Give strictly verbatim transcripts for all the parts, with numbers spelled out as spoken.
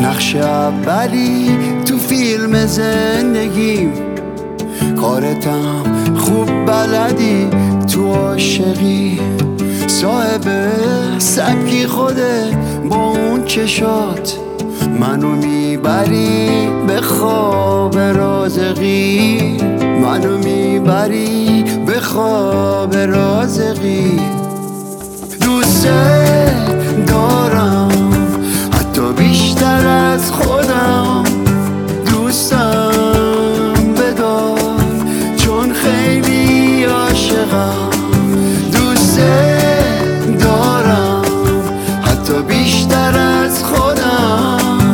نقش اولی تو فیلم زندگیم، کارتم خوب بلدی تو عاشقی، صاحب سبکی خودت با اون چشات منو میبری به خواب رازقی، منو میبری به خواب رازقی. دوست دارم حتی بیشتر از خودم، دوستم بدار چون خیلی عاشقم. دوست دارم حتی بیشتر از خودم،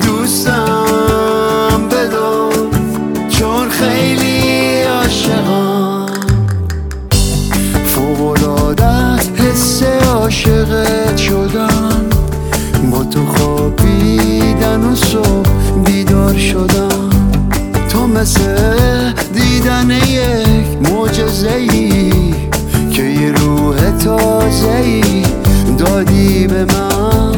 دوستم بدار چون خیلی عاشقم. فوق‌العاده است حس عاشقت شدن، با تو خوابیدن و صبح بیدار شدن، تو مثل دیدن یک معجزه‌ای که یه روح تازه‌ای دادی به من.